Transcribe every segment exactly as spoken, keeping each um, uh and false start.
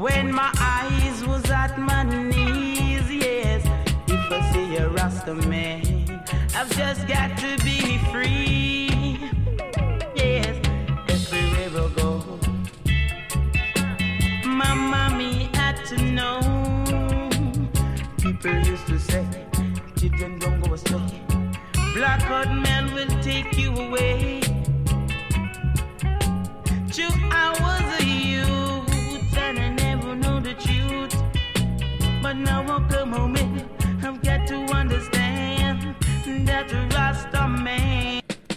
When my eyes was at my knees, yes. If I see a Rasta man, I've just got to be free. Yes, everywhere I go, my mommy had to know. People used to say, children don't go astray. Black hot man will take you away. True, I was a youth and I never knew the truth. But now I come home, I've got to understand that the Rasta man.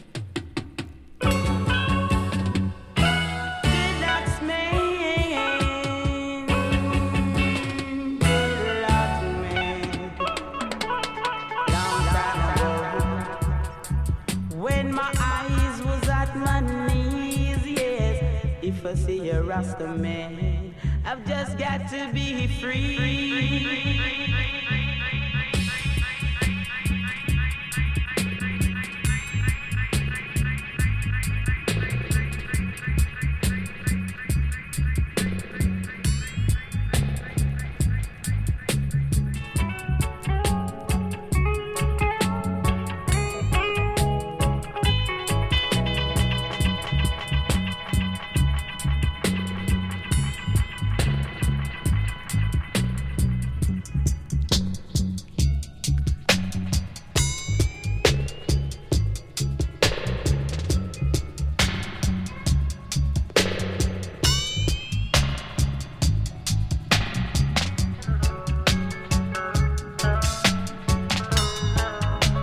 If I see a Rasta man, I've just got to be free.